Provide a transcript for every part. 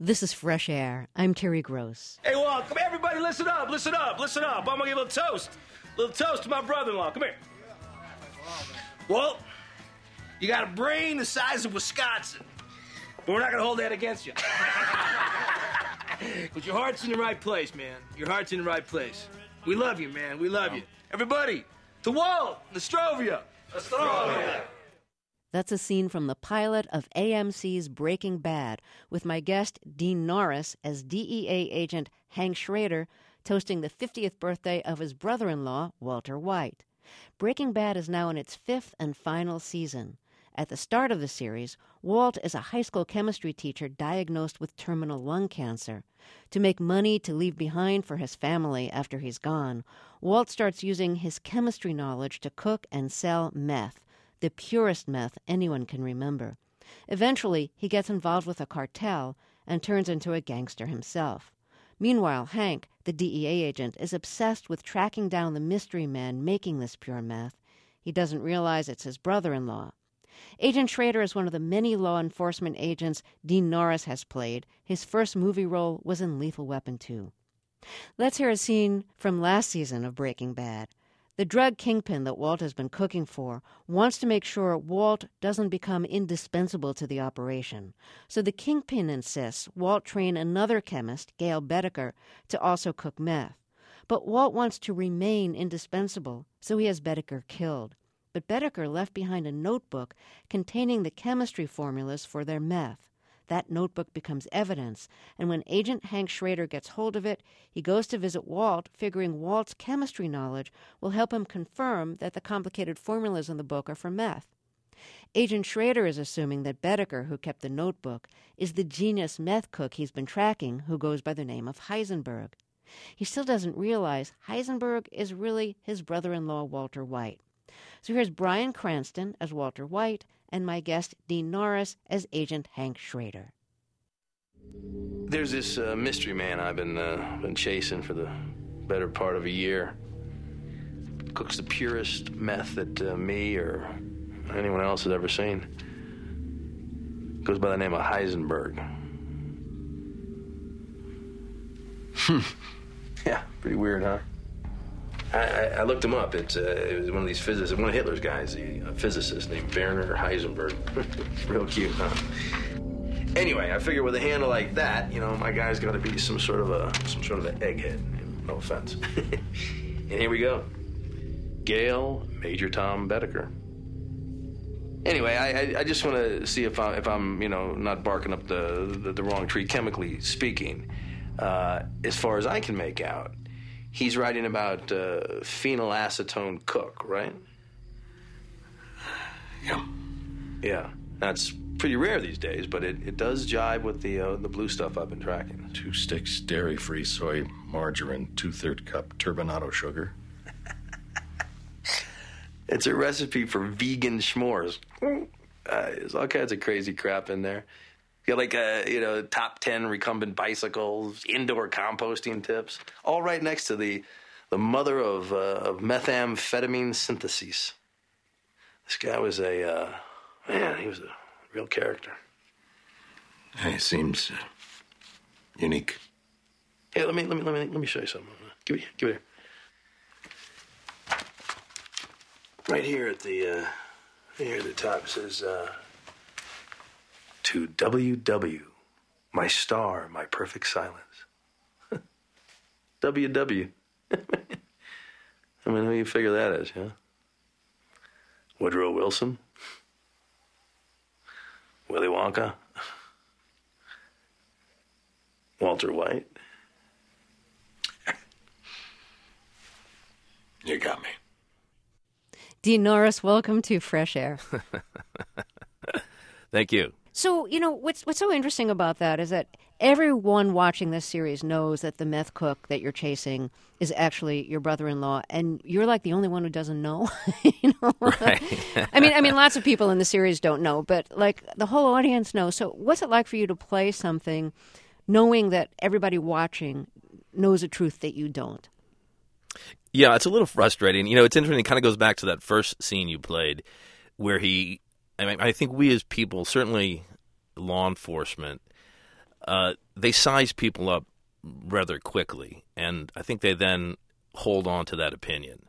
This is Fresh Air. I'm Terry Gross. Hey, Walt, come here, everybody, listen up. I'm gonna give a little toast to my brother-in-law. Come here. Walt, you got a brain the size of Wisconsin, but we're not gonna hold that against you. But your heart's in the right place, man. Your heart's in the right place. We love you, man. We love you. Everybody, to Walt, Nostrovia. Nostrovia. That's a scene from the pilot of AMC's Breaking Bad, with my guest Dean Norris as DEA agent Hank Schrader toasting the 50th birthday of his brother-in-law, Walter White. Breaking Bad is now in its 5th and final season. At the start of the series, Walt is a high school chemistry teacher diagnosed with terminal lung cancer. To make money to leave behind for his family after he's gone, Walt starts using his chemistry knowledge to cook and sell meth, the purest meth anyone can remember. Eventually, he gets involved with a cartel and turns into a gangster himself. Meanwhile, Hank, the DEA agent, is obsessed with tracking down the mystery man making this pure meth. He doesn't realize it's his brother-in-law. Agent Schrader is one of the many law enforcement agents Dean Norris has played. His first movie role was in Lethal Weapon 2. Let's hear a scene from last season of Breaking Bad. The drug kingpin that Walt has been cooking for wants to make sure Walt doesn't become indispensable to the operation. So the kingpin insists Walt train another chemist, Gail Bedecker, to also cook meth. But Walt wants to remain indispensable, so he has Bedecker killed. But Bedecker left behind a notebook containing the chemistry formulas for their meth. That notebook becomes evidence, and when Agent Hank Schrader gets hold of it, he goes to visit Walt, figuring Walt's chemistry knowledge will help him confirm that the complicated formulas in the book are for meth. Agent Schrader is assuming that Bedecker, who kept the notebook, is the genius meth cook he's been tracking, who goes by the name of Heisenberg. He still doesn't realize Heisenberg is really his brother-in-law, Walter White. So here's Bryan Cranston as Walter White, and my guest, Dean Norris, as Agent Hank Schrader. There's this mystery man I've been chasing for the better part of a year. Cooks the purest meth that me or anyone else has ever seen. Goes by the name of Heisenberg. Yeah, pretty weird, huh? I looked him up. It was one of these physicists, one of Hitler's guys, a physicist named Werner Heisenberg. Real cute, huh? Anyway, I figure with a handle like that, my guy's got to be some sort of an egghead. No offense. And here we go. Gail, Major Tom Bedecker. Anyway, I just want to see if I'm not barking up the wrong tree, chemically speaking. As far as I can make out, he's writing about phenylacetone cook, right? Yeah. Yeah, that's pretty rare these days, but it does jive with the blue stuff I've been tracking. 2 sticks dairy-free soy margarine, 2/3 cup turbinado sugar. It's a recipe for vegan s'mores. There's all kinds of crazy crap in there. You got top 10 recumbent bicycles, indoor composting tips, all right next to the mother of methamphetamine synthesis. This guy was he was a real character. He seems unique. Hey, let me show you something. Give it here. Right here at the top it says. To WW, my star, my perfect silence. WW. I mean, who do you figure that is, yeah? Woodrow Wilson? Willy Wonka? Walter White? You got me. Dean Norris, welcome to Fresh Air. Thank you. So, what's so interesting about that is that everyone watching this series knows that the meth cook that you're chasing is actually your brother-in-law, and you're like the only one who doesn't know. Right. I mean, lots of people in the series don't know, but like the whole audience knows. So, what's it like for you to play something knowing that everybody watching knows a truth that you don't? Yeah, it's a little frustrating. It's interesting. It kind of goes back to that first scene you played where I think we as people, certainly law enforcement, they size people up rather quickly, and I think they then hold on to that opinion.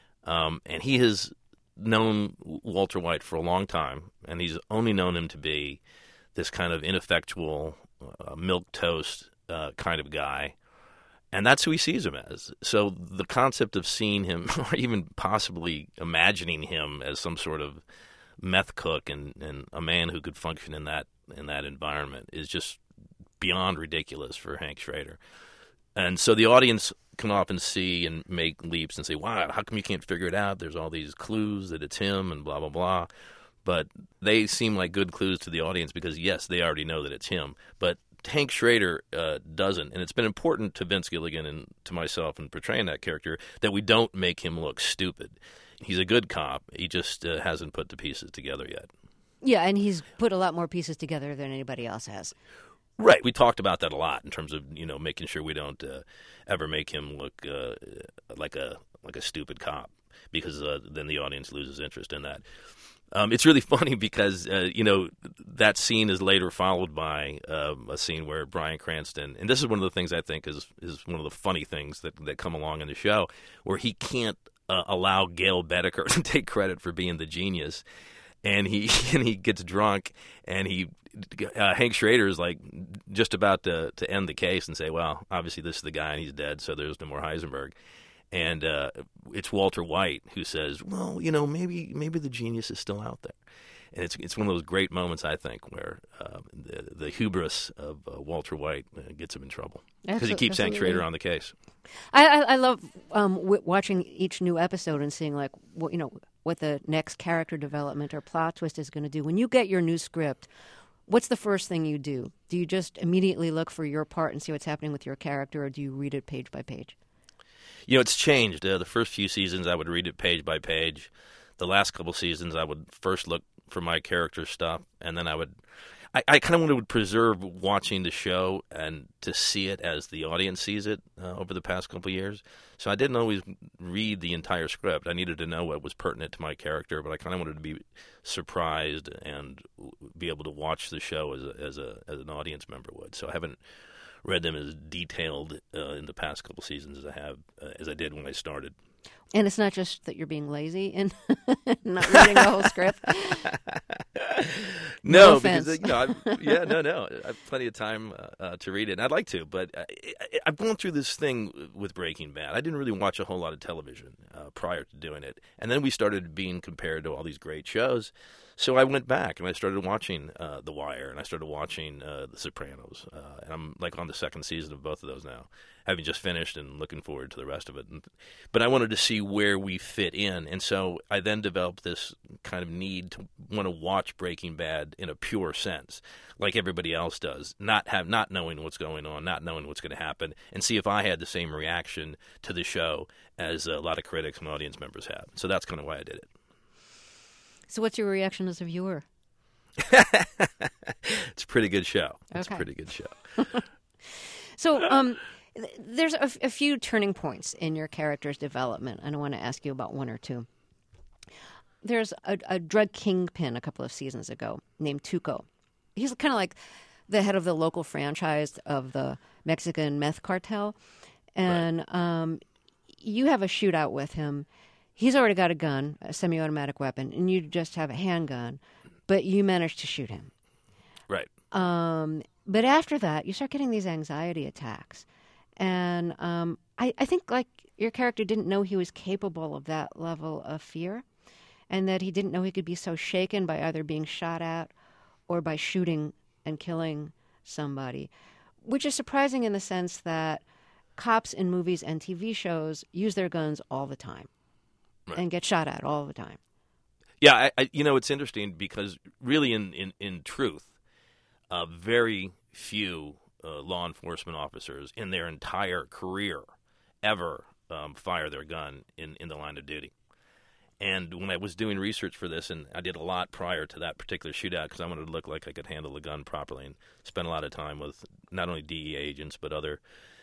And he has known Walter White for a long time, and he's only known him to be this kind of ineffectual, milquetoast kind of guy. And that's who he sees him as. So the concept of seeing him, or even possibly imagining him as some sort of meth cook and a man who could function in that environment, is just beyond ridiculous for Hank Schrader. And so the audience can often see and make leaps and say, wow, how come you can't figure it out? There's all these clues that it's him and blah, blah, blah. But they seem like good clues to the audience because, yes, they already know that it's him. But Hank Schrader doesn't, and it's been important to Vince Gilligan and to myself in portraying that character that we don't make him look stupid. He's a good cop. He just hasn't put the pieces together yet. Yeah, and he's put a lot more pieces together than anybody else has. Right. We talked about that a lot in terms of, making sure we don't ever make him look like a stupid cop, because then the audience loses interest in that. It's really funny because, that scene is later followed by a scene where Bryan Cranston, and this is one of the things I think is one of the funny things that come along in the show, where he can't allow Gail Bedecker to take credit for being the genius. And he gets drunk, and Hank Schrader is like just about to end the case and say, well, obviously this is the guy and he's dead, so there's no more Heisenberg. And it's Walter White who says, well, maybe the genius is still out there. And it's one of those great moments, I think, where the hubris of Walter White gets him in trouble because he keeps Hank Schrader on the case. I love watching each new episode and seeing what the next character development or plot twist is going to do. When you get your new script, what's the first thing you do? Do you just immediately look for your part and see what's happening with your character, or do you read it page by page? It's changed. The first few seasons, I would read it page by page. The last couple seasons, I would first look for my character stuff, and then I kind of wanted to preserve watching the show and to see it as the audience sees it over the past couple of years. So I didn't always read the entire script. I needed to know what was pertinent to my character, but I kind of wanted to be surprised and be able to watch the show as an audience member would. So I haven't read them as detailed in the past couple seasons as I did when I started. And it's not just that you're being lazy and not reading the whole script. No, because no. I have plenty of time to read it, and I'd like to, but I've gone through this thing with Breaking Bad. I didn't really watch a whole lot of television prior to doing it, and then we started being compared to all these great shows. So I went back and I started watching The Wire, and I started watching The Sopranos, and I'm on the second season of both of those now, having just finished and looking forward to the rest of it. But I wanted to see where we fit in, and so I then developed this kind of need to want to watch Breaking Bad in a pure sense, like everybody else does, not knowing what's going on, not knowing what's going to happen, and see if I had the same reaction to the show as a lot of critics and audience members have. So that's kind of why I did it. So what's your reaction as a viewer? It's a pretty good show. Okay. It's a pretty good show. So there's a few turning points in your character's development, and I want to ask you about one or two. There's a drug kingpin a couple of seasons ago named Tuco. He's kind of like the head of the local franchise of the Mexican meth cartel, and right. You have a shootout with him. He's already got a gun, a semi-automatic weapon, and you just have a handgun, but you manage to shoot him. Right. But after that, you start getting these anxiety attacks. And I think your character didn't know he was capable of that level of fear, and that he didn't know he could be so shaken by either being shot at or by shooting and killing somebody, which is surprising in the sense that cops in movies and TV shows use their guns all the time. Right. And get shot at all the time. Yeah, it's interesting because really in truth, very few law enforcement officers in their entire career ever fire their gun in the line of duty. And when I was doing research for this, and I did a lot prior to that particular shootout because I wanted to look like I could handle the gun properly, and spent a lot of time with not only DEA agents but other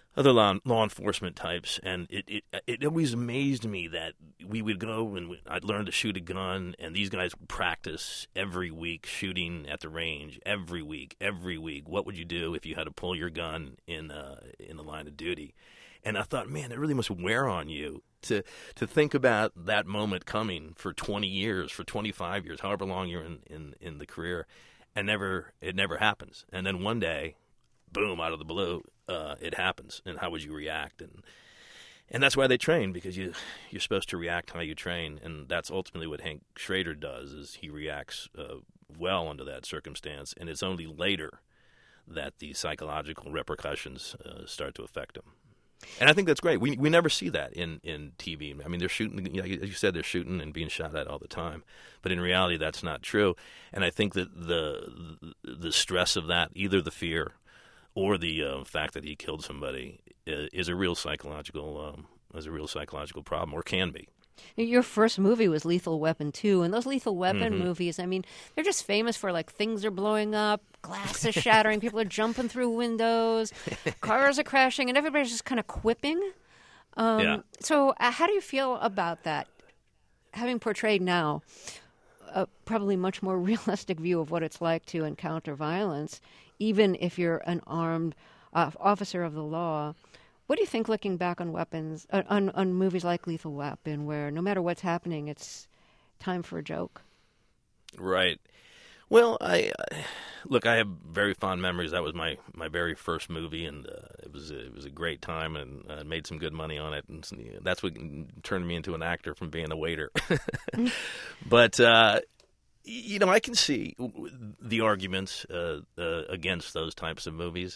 other law enforcement types, and it always amazed me that we would go and I'd learn to shoot a gun, and these guys would practice every week shooting at the range every week. What would you do if you had to pull your gun in the line of duty? And I thought, man, it really must wear on you to think about that moment coming for 20 years, for 25 years, however long you're in the career, and it never happens. And then one day, boom, out of the blue, it happens. And how would you react? And that's why they train, because you're supposed to react how you train, and that's ultimately what Hank Schrader does. Is he reacts well under that circumstance, and it's only later that the psychological repercussions start to affect him. And I think that's great. We never see that in TV. I mean, they're shooting, as you said, they're shooting and being shot at all the time. But in reality, that's not true. And I think that the stress of that, either the fear or the fact that he killed somebody, is a real psychological problem, or can be. Your first movie was Lethal Weapon 2, and those Lethal Weapon movies, I mean, they're just famous for, like, things are blowing up, glass is shattering, people are jumping through windows, cars are crashing, and everybody's just kind of quipping. So how do you feel about that, having portrayed now a probably much more realistic view of what it's like to encounter violence, even if you're an armed officer of the law? What do you think, looking back on weapons, on movies like Lethal Weapon, where no matter what's happening, it's time for a joke? Right. Well, I have very fond memories. That was my very first movie, and it was a great time, and I made some good money on it. And that's what turned me into an actor from being a waiter. But I can see the arguments against those types of movies.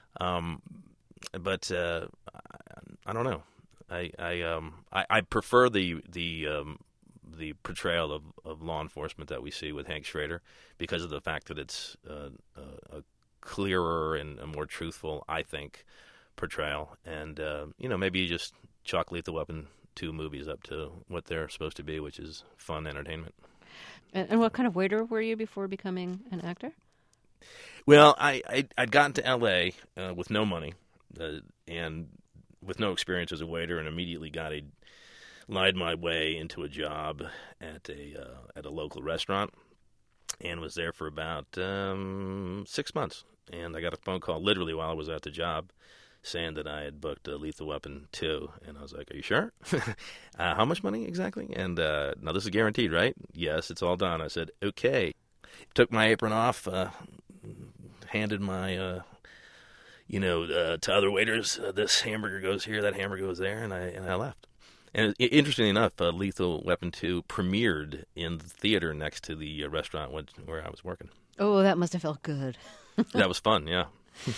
But I don't know. I prefer the portrayal of law enforcement that we see with Hank Schrader, because of the fact that it's a clearer and a more truthful, I think, portrayal. And maybe you just chalk Lethal Weapon 2 movies up to what they're supposed to be, which is fun entertainment. And what kind of waiter were you before becoming an actor? Well, I'd gotten to L.A. With no money. And with no experience as a waiter, and immediately lied my way into a job at a local restaurant, and was there for about 6 months. And I got a phone call literally while I was at the job saying that I had booked Lethal Weapon 2. And I was like, "Are you sure? How much money exactly?" And now this is guaranteed, right? "Yes, it's all done." I said, "Okay." Took my apron off, handed my to other waiters, this hamburger goes here, that hamburger goes there, and I left. And interestingly enough, Lethal Weapon 2 premiered in the theater next to the restaurant where I was working. Oh, that must have felt good. That was fun, yeah.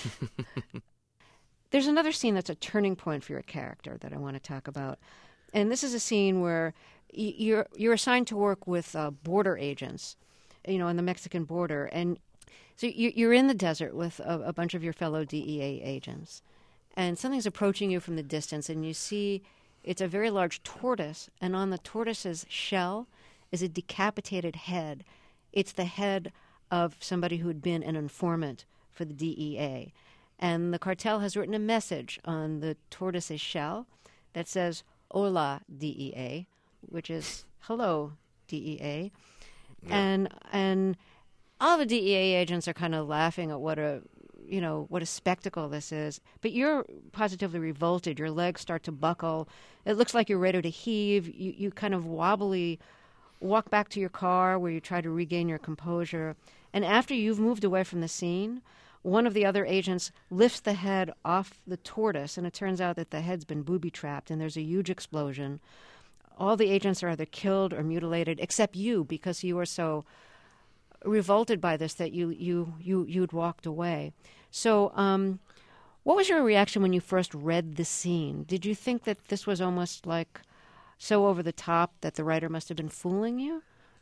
There's another scene that's a turning point for your character that I want to talk about. And this is a scene where you're assigned to work with border agents, on the Mexican border. And so you're in the desert with a bunch of your fellow DEA agents, and something's approaching you from the distance, and you see it's a very large tortoise, and on the tortoise's shell is a decapitated head. It's the head of somebody who had been an informant for the DEA. And the cartel has written a message on the tortoise's shell that says, "Hola, DEA," which is "Hello, DEA." Yeah. And all the DEA agents are kind of laughing at what a spectacle this is. But you're positively revolted. Your legs start to buckle. It looks like you're ready to heave. You kind of wobbly walk back to your car where you try to regain your composure. And after you've moved away from the scene, one of the other agents lifts the head off the tortoise, and it turns out that the head's been booby-trapped, and there's a huge explosion. All the agents are either killed or mutilated, except you, because you were so revolted by this that you'd walked away. So what was your reaction when you first read the scene? Did you think that this was almost like so over the top that the writer must have been fooling you?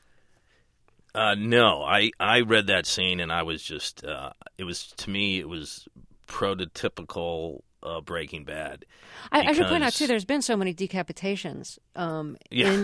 No, I read that scene, and I was just it was prototypical Breaking Bad. I should point out too, there's been so many decapitations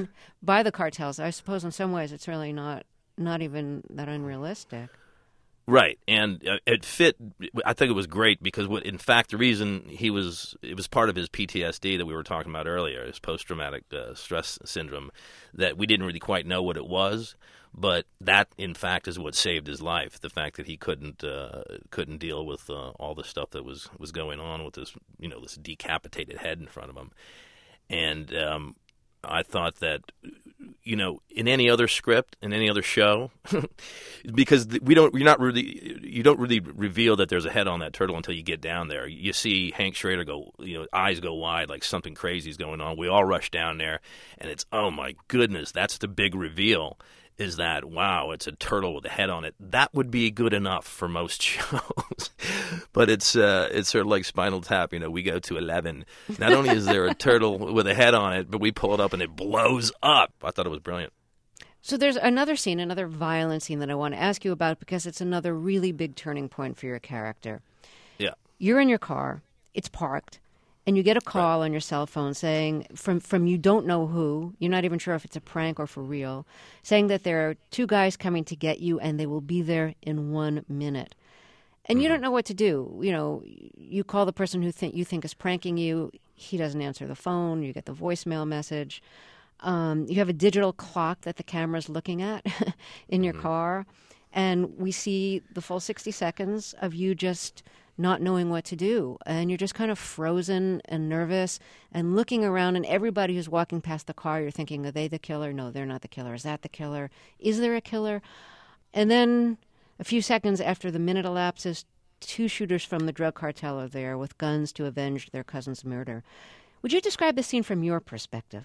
by the cartels. I suppose in some ways it's really not even that unrealistic. Right, and it fit. I think it was great because, in fact, the reason it was part of his PTSD that we were talking about earlier, his post-traumatic stress syndrome, that we didn't really quite know what it was, but that, in fact, is what saved his life. The fact that he couldn't deal with all the stuff that was going on with this, this decapitated head in front of him, and I thought that, in any other script, in any other show, because you don't really reveal that there's a head on that turtle until you get down there. You see Hank Schrader go, eyes go wide like something crazy is going on. We all rush down there, and it's, oh my goodness, that's the big reveal. Is that, wow, it's a turtle with a head on it. That would be good enough for most shows. But it's sort of like Spinal Tap. We go to 11. Not only is there a turtle with a head on it, but we pull it up and it blows up. I thought it was brilliant. So there's another scene, another violent scene that I want to ask you about because it's another really big turning point for your character. Yeah. You're in your car. It's parked. And you get a call on your cell phone saying, from you don't know who, you're not even sure if it's a prank or for real, saying that there are 2 guys coming to get you and they will be there in 1 minute. And you don't know what to do. You call the person who you think is pranking you. He doesn't answer the phone. You get the voicemail message. You have a digital clock that the camera's looking at in your car. And we see the full 60 seconds of you just not knowing what to do. And you're just kind of frozen and nervous and looking around, and everybody who's walking past the car, you're thinking, are they the killer? No, they're not the killer. Is that the killer? Is there a killer? And then a few seconds after the minute elapses, 2 shooters from the drug cartel are there with guns to avenge their cousin's murder. Would you describe the scene from your perspective?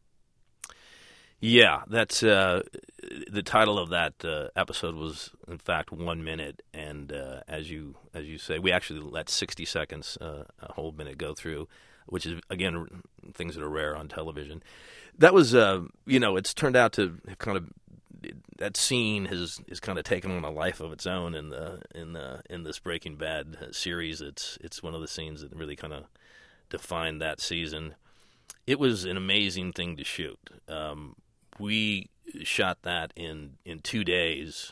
Yeah, that's the title of that episode was, in fact, 1 minute, and as you say, we actually let 60 seconds, a whole minute, go through, which is, again, things that are rare on television. That was, it's turned out to have kind of, that scene is kind of taken on a life of its own in this Breaking Bad series. It's one of the scenes that really kind of defined that season. It was an amazing thing to shoot. We shot that in 2 days.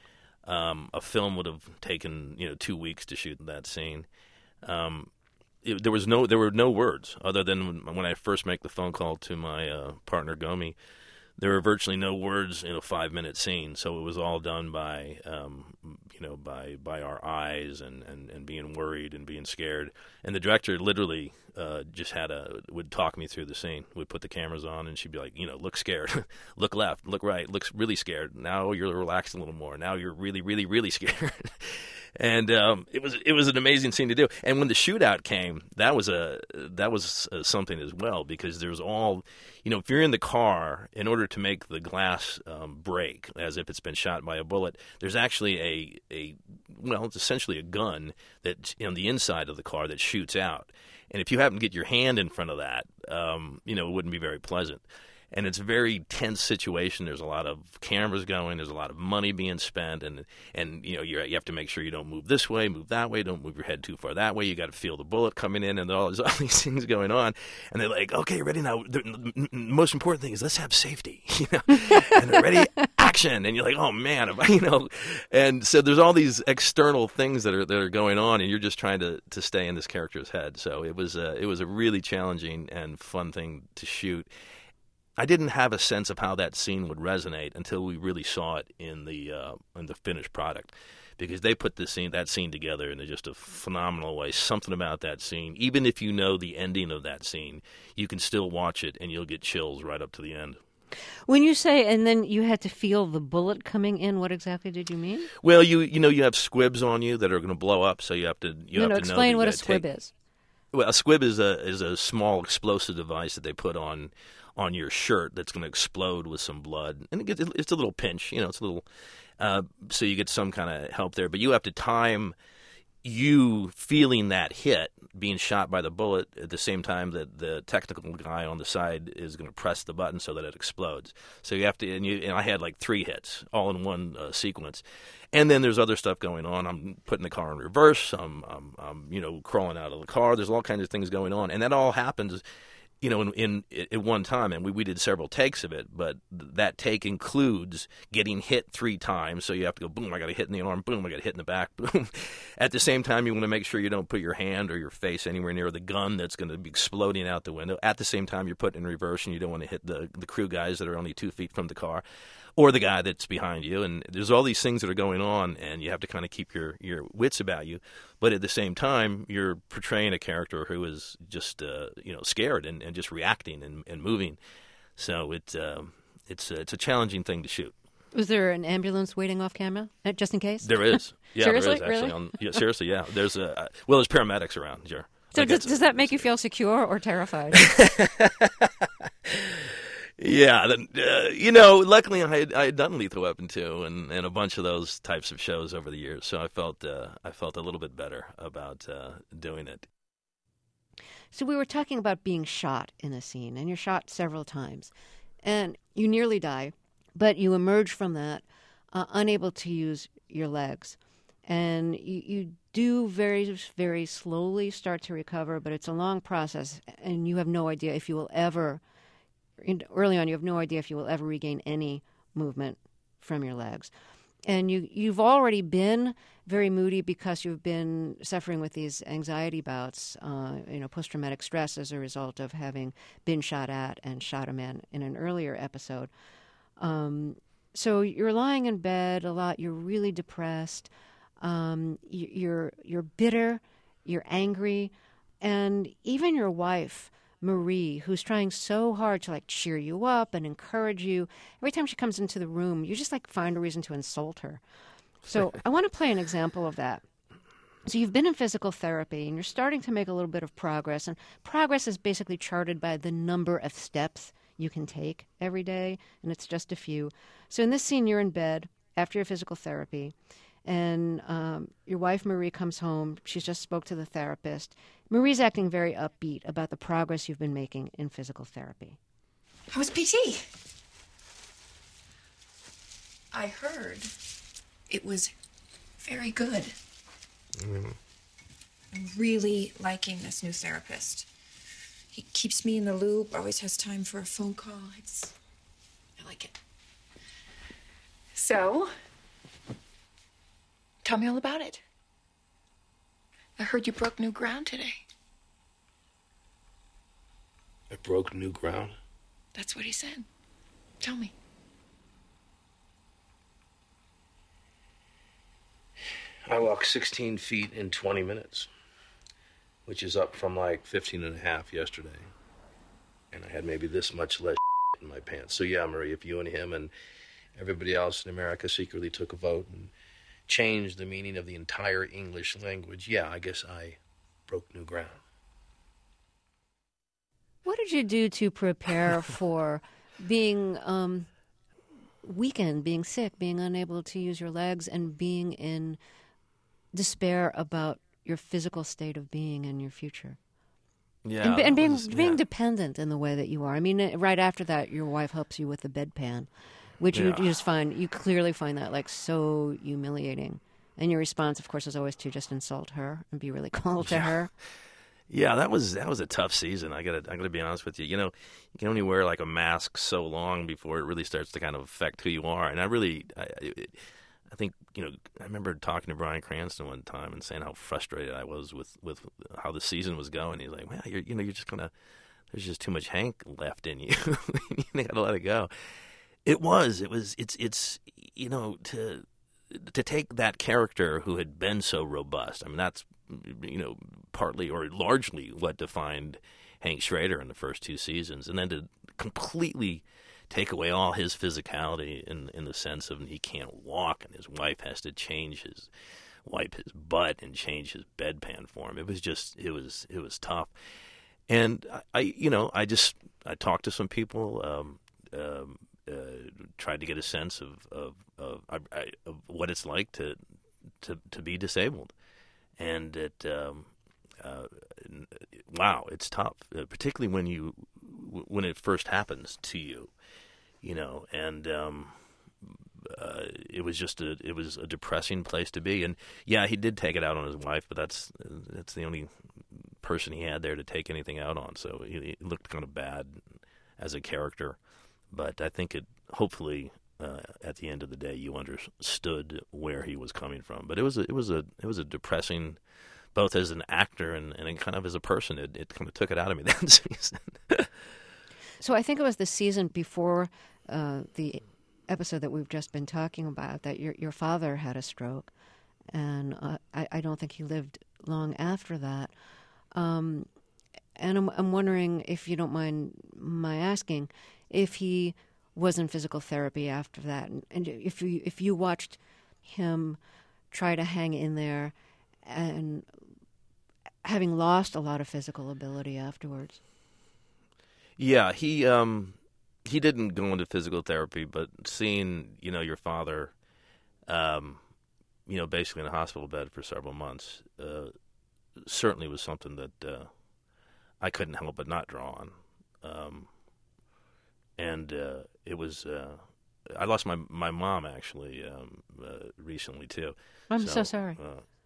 A film would have taken 2 weeks to shoot that scene. There were no words other than when I first make the phone call to my partner Gomi. There were virtually no words in a 5-minute scene, so it was all done by by our eyes and being worried and being scared. And the director literally just would talk me through the scene. We'd put the cameras on, and she'd be like, look scared, look left, look right, looks really scared. Now you're relaxed a little more. Now you're really, really, really scared. And it was an amazing scene to do. And when the shootout came, that was something as well, because there's all, if you're in the car, in order to make the glass break as if it's been shot by a bullet, there's actually it's essentially a gun that's on the inside of the car that shoots out. And if you happen to get your hand in front of that, it wouldn't be very pleasant. And it's a very tense situation. There's a lot of cameras going. There's a lot of money being spent, and you have to make sure you don't move this way, move that way, don't move your head too far that way. You got to feel the bullet coming in, and there's all these things going on. And they're like, "Okay, ready now." The most important thing is let's have safety, And they're ready, action. And you're like, "Oh man," And so there's all these external things that are going on, and you're just trying to stay in this character's head. So it was a really challenging and fun thing to shoot. I didn't have a sense of how that scene would resonate until we really saw it in the finished product, because they put that scene together in just a phenomenal way. Something about that scene, even if you know the ending of that scene, you can still watch it and you'll get chills right up to the end. When you say, and then you had to feel the bullet coming in, what exactly did you mean? Well, you have squibs on you that are going to blow up, so you have to explain what a squib is. Well, a squib is a small explosive device that they put on your shirt that's going to explode with some blood, and it's a little pinch, it's a little, so you get some kind of help there. But you have to time you feeling that hit, being shot by the bullet, at the same time that the technical guy on the side is going to press the button so that it explodes. So you have to, and I had like 3 hits all in one sequence. And then there's other stuff going on. I'm putting the car in reverse. I'm crawling out of the car. There's all kinds of things going on, and that all happens at one time, and we did several takes of it, but that take includes getting hit 3 times. So you have to go, boom, I got a hit in the arm, boom, I got a hit in the back, boom. At the same time, you want to make sure you don't put your hand or your face anywhere near the gun that's going to be exploding out the window. At the same time, you're putting in reverse, and you don't want to hit the crew guys that are only 2 feet from the car or the guy that's behind you. And there's all these things that are going on, and you have to kind of keep your wits about you. But at the same time, you're portraying a character who is just scared and just reacting and moving. So it's a challenging thing to shoot. Was there an ambulance waiting off camera, just in case? There is. Yeah, Seriously? there is actually. Really? Seriously, yeah. There's paramedics around, sure. So does that make you feel secure or terrified? Yeah, luckily I had done Lethal Weapon 2 and a bunch of those types of shows over the years, so I felt a little bit better about doing it. So we were talking about being shot in a scene, and you're shot several times, and you nearly die, but you emerge from that unable to use your legs, and you do very, very slowly start to recover, but it's a long process, and you have no idea if you will ever. Early on, you have no idea if you will ever regain any movement from your legs. And you've already been very moody because you've been suffering with these anxiety bouts, post-traumatic stress as a result of having been shot at and shot a man in an earlier episode. So you're lying in bed a lot. You're really depressed. You're bitter. You're angry. And even your wife, Marie, who's trying so hard to cheer you up and encourage you. Every time she comes into the room, you just find a reason to insult her. So I want to play an example of that. So you've been in physical therapy and you're starting to make a little bit of progress. And progress is basically charted by the number of steps you can take every day. And it's just a few. So in this scene, you're in bed after your physical therapy. And your wife, Marie, comes home. She's just spoke to the therapist. Marie's acting very upbeat about the progress you've been making in physical therapy. How was PT? I heard it was very good. Mm-hmm. I'm really liking this new therapist. He keeps me in the loop, always has time for a phone call. I like it. So, tell me all about it. I heard you broke new ground today. I broke new ground? That's what he said. Tell me. I walked 16 feet in 20 minutes, which is up from 15 and a half yesterday. And I had maybe this much less in my pants. So yeah, Marie, if you and him and everybody else in America secretly took a vote and changed the meaning of the entire English language, yeah, I guess I broke new ground. What did you do to prepare for being weakened, being sick, being unable to use your legs, and being in despair about your physical state of being and your future? Yeah, and being dependent in the way that you are. I mean, right after that, your wife helps you with the bedpan, which you clearly find that so humiliating. And your response, of course, is always to just insult her and be really cold to her. Yeah, that was a tough season. I gotta be honest with you. You can only wear a mask so long before it really starts to kind of affect who you are. And I think I remember talking to Bryan Cranston one time and saying how frustrated I was with how the season was going. He's like, "Well, you're just there's just too much Hank left in you. You gotta let it go." It's to take that character who had been so robust. I mean, that's partly or largely what defined Hank Schrader in the first 2 seasons, and then to completely take away all his physicality in the sense of he can't walk, and his wife has to wipe his butt and change his bedpan for him. It was tough, and I talked to some people, tried to get a sense of what it's like to be disabled, and wow, it's tough, particularly when it first happens to you. And it was a depressing place to be. And yeah, he did take it out on his wife, but that's the only person he had there to take anything out on. So he looked kind of bad as a character, but I think it hopefully at the end of the day you understood where he was coming from. But it was a depressing, both as an actor and kind of as a person. It kind of took it out of me that season. So I think it was the season before the episode that we've just been talking about that your father had a stroke, and I don't think he lived long after that. And I'm wondering, if you don't mind my asking, if he was in physical therapy after that, and if you watched him try to hang in there, and having lost a lot of physical ability afterwards. Yeah, he didn't go into physical therapy, but seeing your father, basically in a hospital bed for several months, certainly was something that I couldn't help but not draw on. And it was I lost my mom actually recently too. I'm so sorry.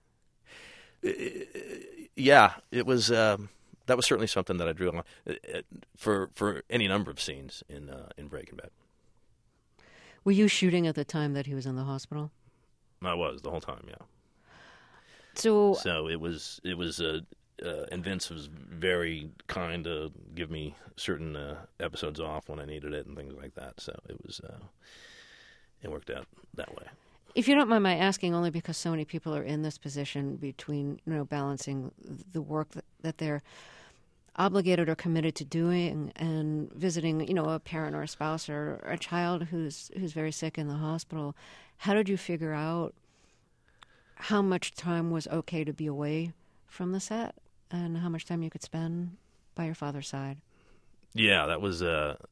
Yeah, it was. That was certainly something that I drew on for any number of scenes in Breaking Bad. Were you shooting at the time that he was in the hospital? I was the whole time, yeah. So it was and Vince was very kind to give me certain episodes off when I needed it and things like that. So it worked out that way. If you don't mind my asking, only because so many people are in this position between balancing the work that they're obligated or committed to doing and visiting a parent or a spouse or a child who's very sick in the hospital. How did you figure out how much time was okay to be away from the set and how much time you could spend by your father's side? Yeah, that was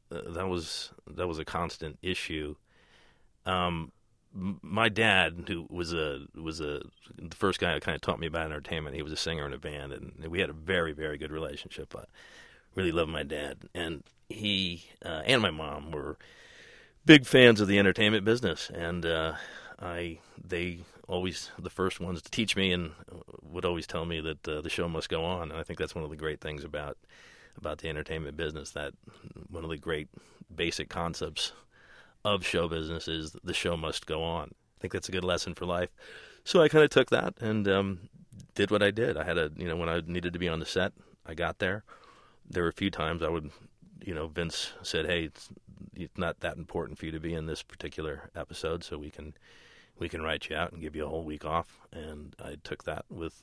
a constant issue. My dad, who was the first guy that kind of taught me about entertainment, he was a singer in a band, and we had a very, very good relationship. I really loved my dad, and he and my mom were big fans of the entertainment business, and they always the first ones to teach me and would always tell me that the show must go on. And I think that's one of the great things about the entertainment business, that one of the great basic concepts of show business is the show must go on. I think that's a good lesson for life. So I kind of took that and did what I did. I had when I needed to be on the set, I got there. There were a few times I would, Vince said, "Hey, it's not that important for you to be in this particular episode, so we can write you out and give you a whole week off." And I took that with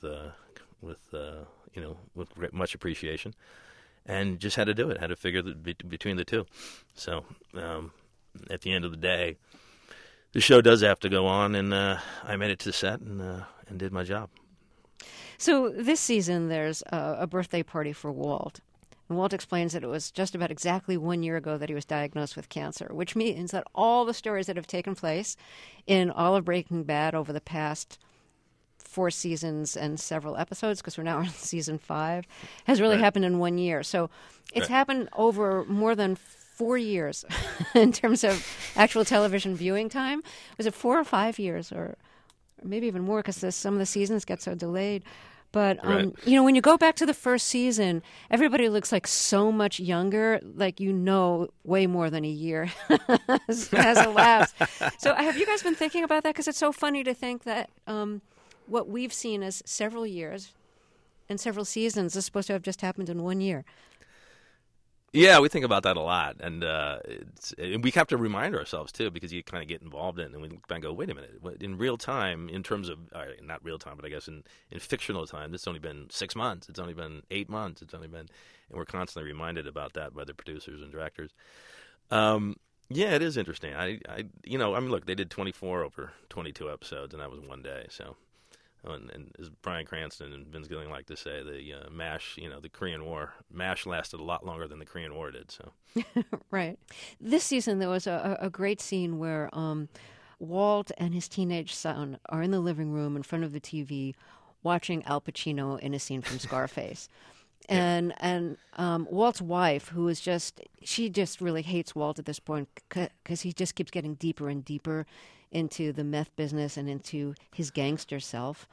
much appreciation, and just had to do it. Had to figure between the two. So at the end of the day, the show does have to go on, and I made it to the set and did my job. So this season, there's a birthday party for Walt. And Walt explains that it was just about exactly 1 year ago that he was diagnosed with cancer, which means that all the stories that have taken place in all of Breaking Bad over the past 4 seasons and several episodes, because we're now in season 5, has really happened in 1 year. So it's happened over more than 4 years in terms of actual television viewing time. Was it 4 or 5 years, or maybe even more, because some of the seasons get so delayed? But, when you go back to the first season, everybody looks like so much younger, like way more than a year has elapsed. So have you guys been thinking about that? Because it's so funny to think that what we've seen as several years and several seasons is supposed to have just happened in 1 year. Yeah, we think about that a lot, and we have to remind ourselves too, because you kind of get involved in it, and we look back and go, "Wait a minute! In real time, in terms of not real time, but I guess in fictional time, it's only been 6 months. It's only been 8 months. It's only been," and we're constantly reminded about that by the producers and directors. Yeah, it is interesting. Look, they did 24 over 22 episodes, and that was 1 day, so. And as Bryan Cranston and Vince Gilligan like to say, the MASH, the Korean War, MASH lasted a lot longer than the Korean War did. So, right. This season there was a great scene where Walt and his teenage son are in the living room in front of the TV watching Al Pacino in a scene from Scarface. And Walt's wife, who is she just really hates Walt at this point because he just keeps getting deeper and deeper into the meth business and into his gangster self.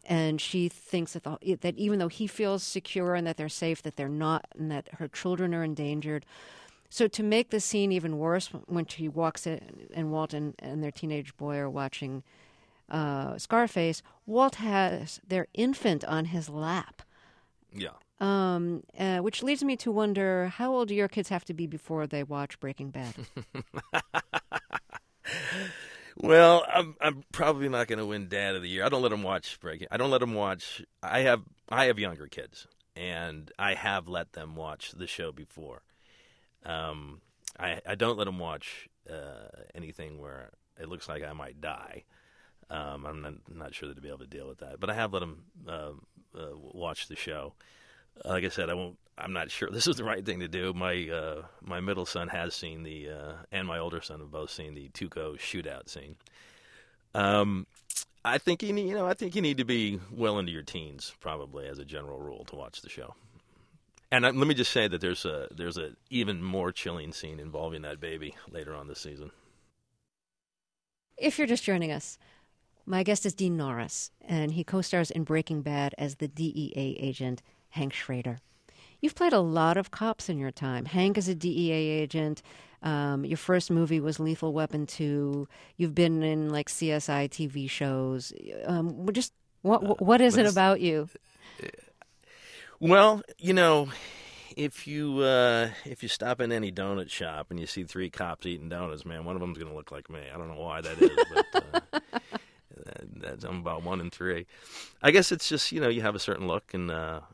and she thinks that even though he feels secure and that they're safe, that they're not, and that her children are endangered. So to make the scene even worse, when she walks in and Walt and their teenage boy are watching Scarface, Walt has their infant on his lap. Yeah. Which leads me to wonder, how old do your kids have to be before they watch Breaking Bad? Well, I'm probably not going to win Dad of the Year. I don't let them watch Breaking. I don't let them watch. I have younger kids, and I have let them watch the show before. I don't let them watch anything where it looks like I might die. I'm not sure that to be able to deal with that, but I have let them watch the show. Like I said, I'm not sure this is the right thing to do. My middle son has seen and my older son have both seen the Tuco shootout scene. I think you need to be well into your teens, probably as a general rule, to watch the show. And let me just say that there's a even more chilling scene involving that baby later on this season. If you're just joining us, my guest is Dean Norris, and he co-stars in Breaking Bad as the DEA agent Hank Schrader. You've played a lot of cops in your time. Hank is a DEA agent. Your first movie was Lethal Weapon 2. You've been in like CSI TV shows. What is it about you? Well, if you stop in any donut shop and you see three cops eating donuts, man, one of them's going to look like me. I don't know why that is, but I'm about 1 in 3. I guess it's just you have a certain look, and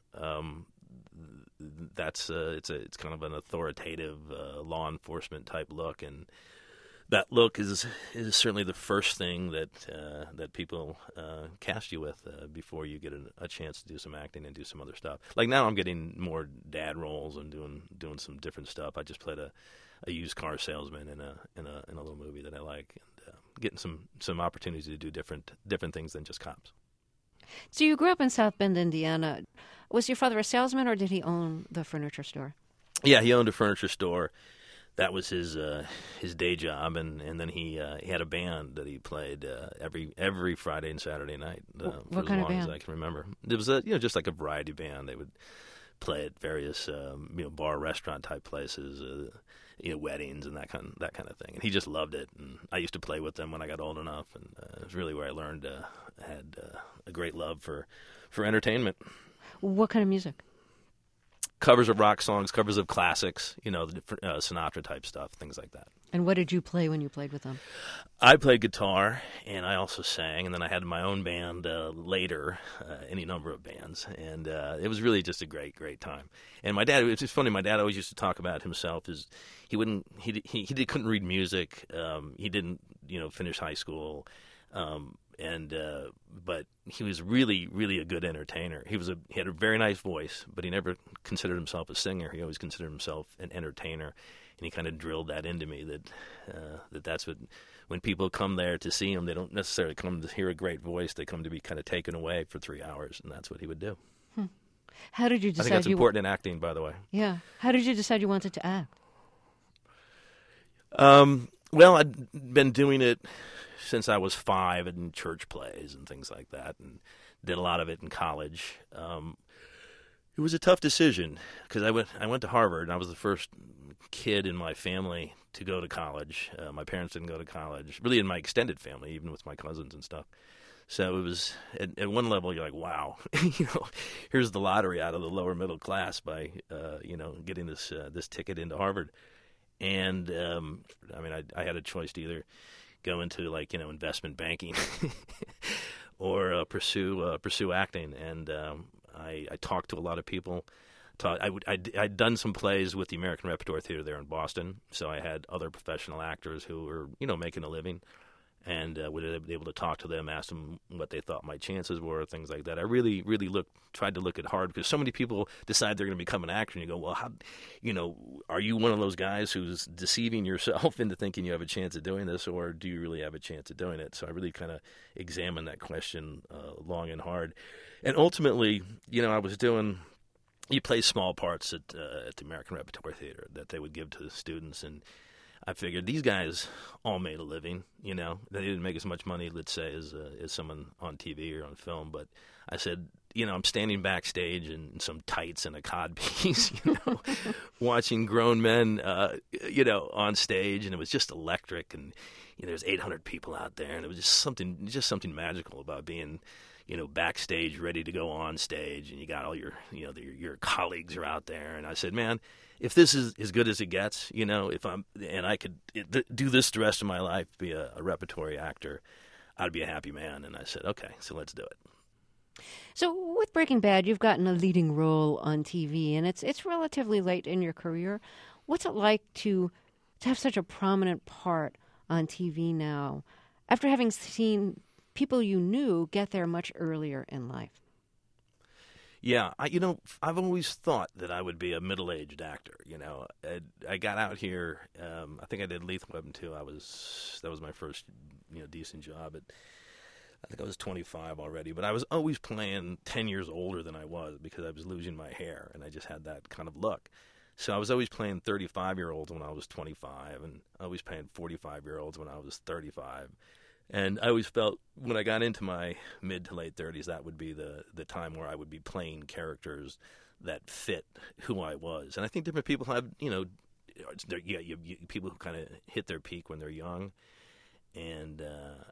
it's kind of an authoritative law enforcement type look, and that look is certainly the first thing that people cast you with before you get a chance to do some acting and do some other stuff. Like now, I'm getting more dad roles and doing some different stuff. I just played a used car salesman in a little movie that I like, and getting some opportunities to do different things than just cops. So you grew up in South Bend, Indiana. Was your father a salesman, or did he own the furniture store? Yeah, he owned a furniture store. That was his day job, and then he had a band that he played every Friday and Saturday night for as long as I can remember. It was just like a variety band. They would play at various bar, restaurant type places, weddings and that kind of thing. And he just loved it. And I used to play with them when I got old enough, and it was really where I learned had a great love for entertainment. What kind of music? Covers of rock songs, covers of classics, the Sinatra type stuff, things like that. And what did you play when you played with them? I played guitar, and I also sang, and then I had my own band later, any number of bands, and it was really just a great, great time. And my dad, it's just funny, my dad always used to talk about himself as he couldn't read music, he didn't, finish high school, but he was really, really a good entertainer. He had a very nice voice, but he never considered himself a singer. He always considered himself an entertainer, and he kind of drilled that into me that's what, when people come there to see him, they don't necessarily come to hear a great voice. They come to be kind of taken away for 3 hours, and that's what he would do. How did you decide? I think that's important in acting, by the way. Yeah. How did you decide you wanted to act? Well, I'd been doing it since I was 5 in church plays and things like that, and did a lot of it in college. It was a tough decision because I went to Harvard, and I was the first kid in my family to go to college. My parents didn't go to college, really in my extended family, even with my cousins and stuff. So it was at one level you're like, wow, here's the lottery out of the lower middle class by getting this ticket into Harvard. And I had a choice to either go into investment banking or pursue acting. And I talked to a lot of people. I'd done some plays with the American Repertoire Theater there in Boston, so I had other professional actors who were making a living, and would be able to talk to them, ask them what they thought my chances were, things like that. I really, really tried to look at hard, because so many people decide they're going to become an actor, and you go, well, how, are you one of those guys who's deceiving yourself into thinking you have a chance of doing this, or do you really have a chance of doing it? So I really kind of examined that question long and hard. And ultimately, you play small parts at the American Repertoire Theater that they would give to the students, and I figured these guys all made a living. You know, they didn't make as much money, let's say, as someone on TV or on film. But I said, you know, I'm standing backstage in some tights and a codpiece, you know, watching grown men, you know, on stage, and it was just electric. And you know, there's 800 people out there, and it was just something magical about being, you know, backstage, ready to go on stage, and you got all your, you know, your colleagues are out there. And I said, man, if this is as good as it gets, you know, and I could do this the rest of my life, be a repertory actor, I'd be a happy man. And I said, okay, so let's do it. So with Breaking Bad, you've gotten a leading role on TV, and it's relatively late in your career. What's it like to have such a prominent part on TV now, after having seen people you knew get there much earlier in life? Yeah, I've always thought that I would be a middle-aged actor. You know, I got out here. I think I did Lethal Weapon 2. That was my first, you know, decent job. I think I was 25 already, but I was always playing 10 years older than I was because I was losing my hair, and I just had that kind of look. So I was always playing 35-year-olds when I was 25, and always playing 45-year-olds when I was 35. And I always felt when I got into my mid to late 30s, that would be the time where I would be playing characters that fit who I was. And I think different people have, you know, people who kind of hit their peak when they're young. And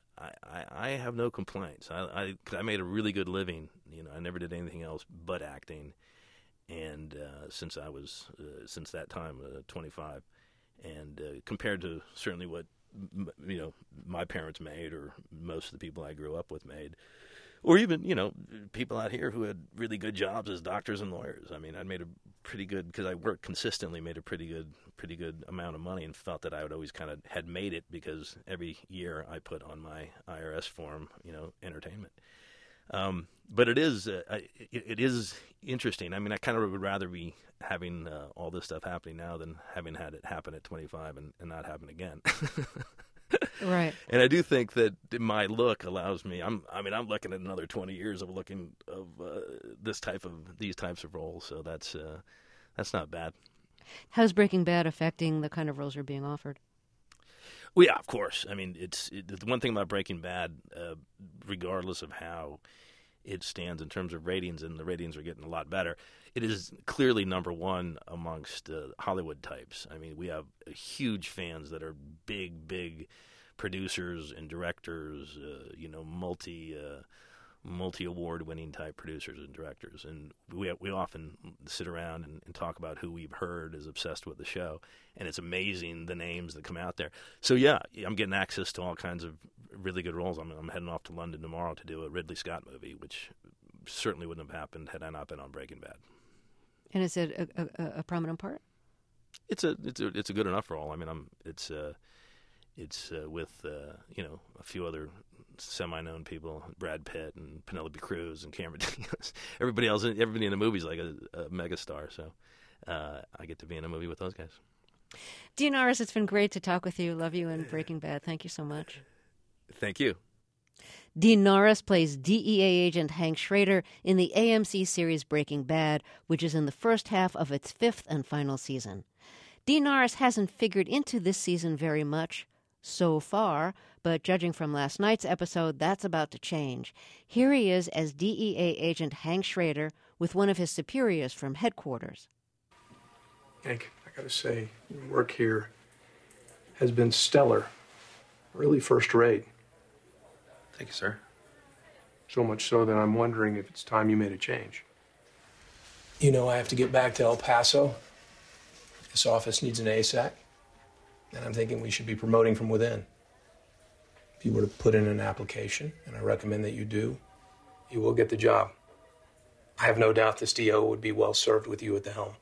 I have no complaints. I made a really good living. You know, I never did anything else but acting. And since that time, 25, and compared to certainly what, you know, my parents made, or most of the people I grew up with made, or even, you know, people out here who had really good jobs as doctors and lawyers. I mean, I made a pretty good, because I worked consistently, made a pretty good amount of money, and felt that I would always kind of had made it because every year I put on my IRS form, you know, entertainment. But it is interesting. I mean, I kind of would rather be having all this stuff happening now than having had it happen at 25 and not happen again. Right. And I do think that my look allows me. I'm looking at another 20 years of these types of roles. So that's not bad. How's Breaking Bad affecting the kind of roles you're being offered? Well, yeah, of course. I mean, the one thing about Breaking Bad, regardless of how it stands in terms of ratings, and the ratings are getting a lot better, it is clearly number one amongst Hollywood types. I mean, we have huge fans that are big producers and directors, you know, multi-award-winning type producers and directors, and we often sit around and talk about who we've heard is obsessed with the show, and it's amazing the names that come out there. So yeah, I'm getting access to all kinds of really good roles. I'm heading off to London tomorrow to do a Ridley Scott movie, which certainly wouldn't have happened had I not been on Breaking Bad. And is it a prominent part? It's a good enough role. I mean, it's with you know, a few other semi-known people, Brad Pitt and Penelope Cruz and Cameron Diaz. Everybody in the movie's like a megastar. So I get to be in a movie with those guys. Dean Norris, it's been great to talk with you. Love you in Breaking Bad. Thank you so much. Thank you. Dean Norris plays DEA agent Hank Schrader in the AMC series Breaking Bad, which is in the first half of its fifth and final season. Dean Norris hasn't figured into this season very much so far, but judging from last night's episode, that's about to change. Here he is as DEA agent Hank Schrader with one of his superiors from headquarters. Hank, I gotta say, your work here has been stellar. Really first rate. Thank you, sir. So much so that I'm wondering if it's time you made a change. You know, I have to get back to El Paso. This office needs an ASAC, and I'm thinking we should be promoting from within. If you were to put in an application, and I recommend that you do, you will get the job. I have no doubt this DO would be well served with you at the helm.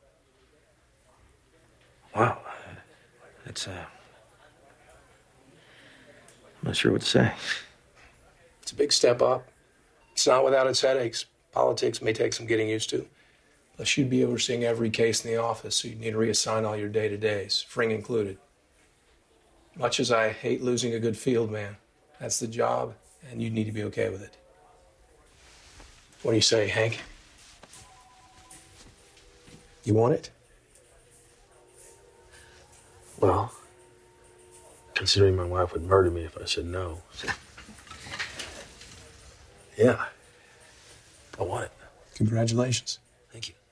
Wow. That's, I'm not sure what to say. It's a big step up. It's not without its headaches. Politics may take some getting used to. Plus, you'd be overseeing every case in the office, so you'd need to reassign all your day-to-days, Fring included. Much as I hate losing a good field man, that's the job, and you'd need to be okay with it. What do you say, Hank? You want it? Well, considering my wife would murder me if I said no. Yeah. I want it. Congratulations. Thank you.